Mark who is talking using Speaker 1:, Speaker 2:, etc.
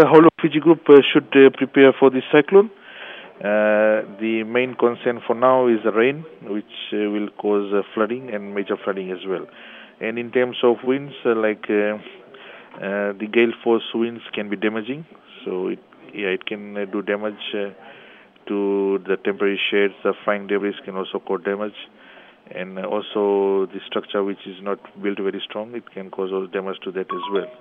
Speaker 1: whole of Fiji group should prepare for this cyclone. The main concern for now is the rain, which will cause flooding and major flooding as well. And in terms of winds, the gale force winds can be damaging. So it can do damage to the temporary shades. The flying debris can also cause damage, and also the structure which is not built very strong, it can cause all damage to that as well.